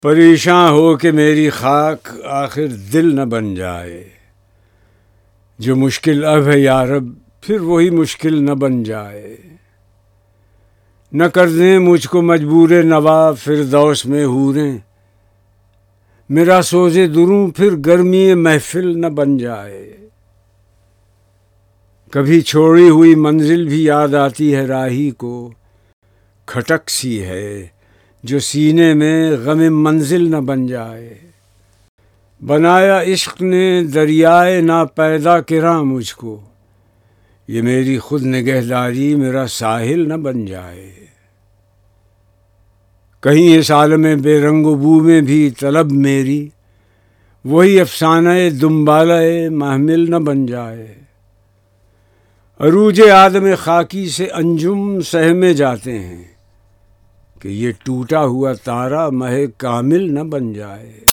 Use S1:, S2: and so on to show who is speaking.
S1: پریشاں ہو کہ میری خاک آخر دل نہ بن جائے، جو مشکل اب ہے یا رب پھر وہی مشکل نہ بن جائے، نہ کر دیں مجھ کو مجبور نوا فردوس میں حوریں، میرا سوز دروں پھر گرمی محفل نہ بن جائے۔ کبھی چھوڑی ہوئی منزل بھی یاد آتی ہے راہی کو، کھٹک سی ہے جو سینے میں غم منزل نہ بن جائے۔ بنایا عشق نے دریائے ناپیدا کرا مجھ کو، یہ میری خود نگہداری میرا ساحل نہ بن جائے۔ کہیں اس عالم بے رنگ و بو میں بھی طلب میری، وہی افسانہ دنبالہ محمل نہ بن جائے۔ عروج آدم خاکی سے انجم سہمے جاتے ہیں کہ یہ ٹوٹا ہوا تارا مہ کامل نہ بن جائے۔